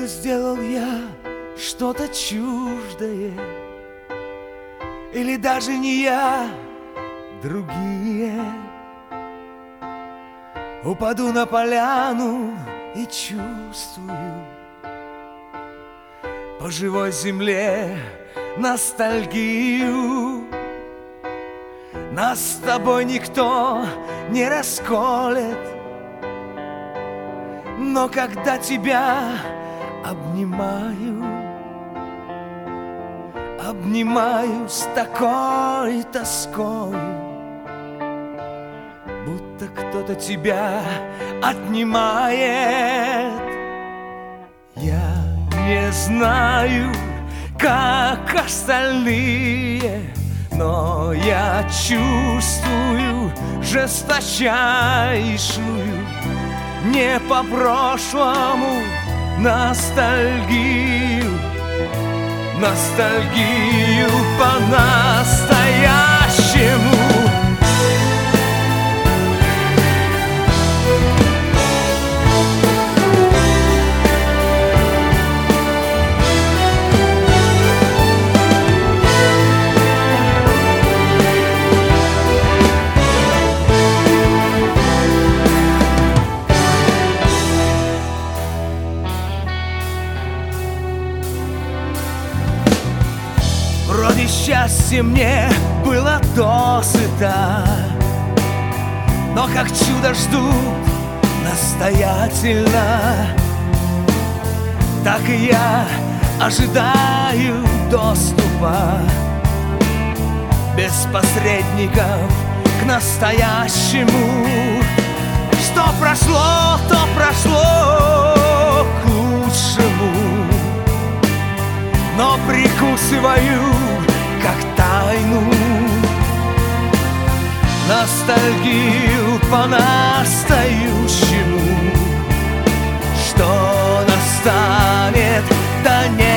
сделал я что-то чуждое? Или даже не я, другие? Упаду на поляну и чувствую по живой земле ностальгию. Нас с тобой никто не расколет, но когда тебя обнимаю, обнимаю с такой тоскою, будто кто-то тебя отнимает. Я не знаю, как остальные, но я чувствую жесточайшую, не по прошлому ностальгию, ностальгию по-настоящему. Вроде счастья мне было досыта, но как чудо ждут настоятельно, так и я ожидаю доступа без посредников к настоящему. Что прошло, то прошло к лучшему, но прикусываю как тайну ностальгию по-настоящему. Что настанет, да не